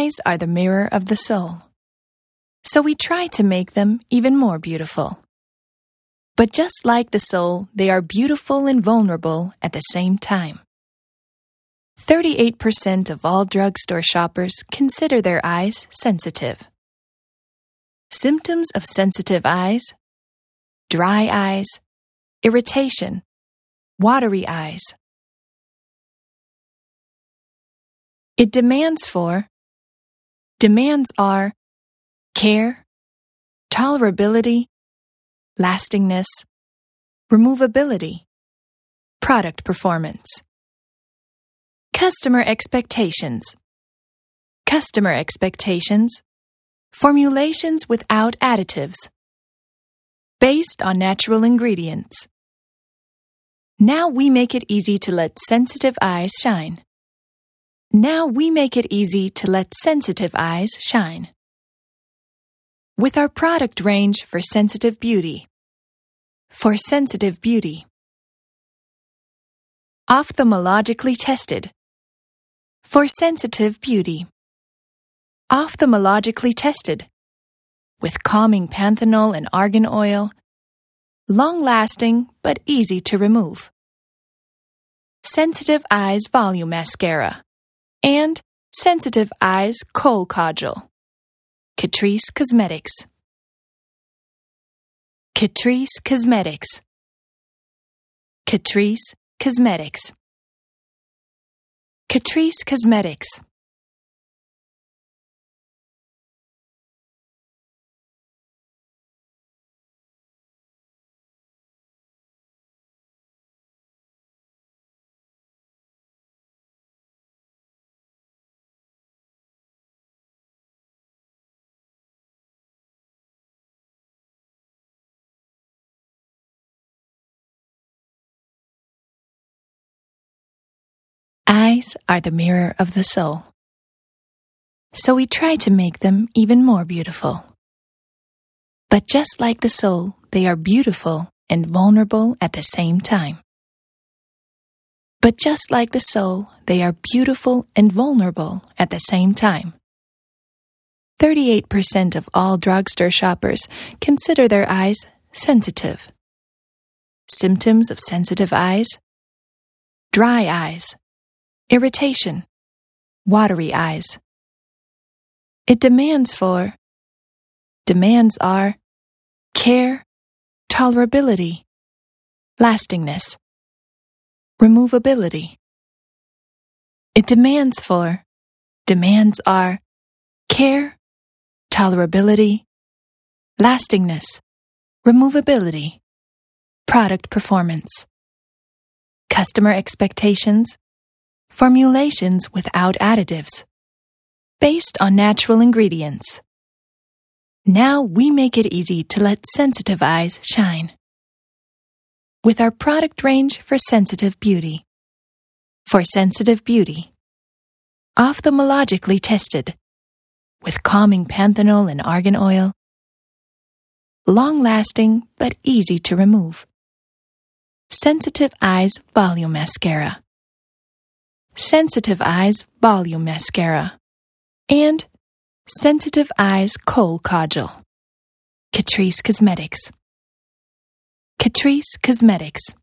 Eyes are the mirror of the soul. So we try to make them even more beautiful. But just like the soul, they are beautiful and vulnerable at the same time. 38% of all drugstore shoppers consider their eyes sensitive. Symptoms of sensitive eyes: dry eyes, irritation, watery eyes. Demands are care, tolerability, lastingness, removability, product performance. Customer expectations. Formulations without additives. Based on natural ingredients. Now we make it easy to let sensitive eyes shine. With our product range for sensitive beauty. Ophthalmologically tested. For sensitive beauty. Ophthalmologically tested. With calming panthenol and argan oil. Long-lasting but easy to remove. Sensitive Eyes Volume Mascara. And Sensitive Eyes Kohl Kajal. Catrice Cosmetics. Catrice Cosmetics. Catrice Cosmetics. Catrice Cosmetics. Eyes are the mirror of the soul. So we try to make them even more beautiful. But just like the soul, they are beautiful and vulnerable at the same time. 38% of all drugstore shoppers consider their eyes sensitive. Symptoms of sensitive eyes: dry eyes, irritation, watery eyes. Demands are care, tolerability, lastingness, removability. Demands are care, tolerability, lastingness, removability, product performance. Customer expectations: formulations without additives. Based on natural ingredients. Now we make it easy to let sensitive eyes shine. With our product range for sensitive beauty. Ophthalmologically tested. With calming panthenol and argan oil. Long-lasting but easy to remove. Sensitive Eyes Volume Mascara. Sensitive Eyes Volume Mascara. And Sensitive Eyes Kohl Kajal. Catrice Cosmetics. Catrice Cosmetics.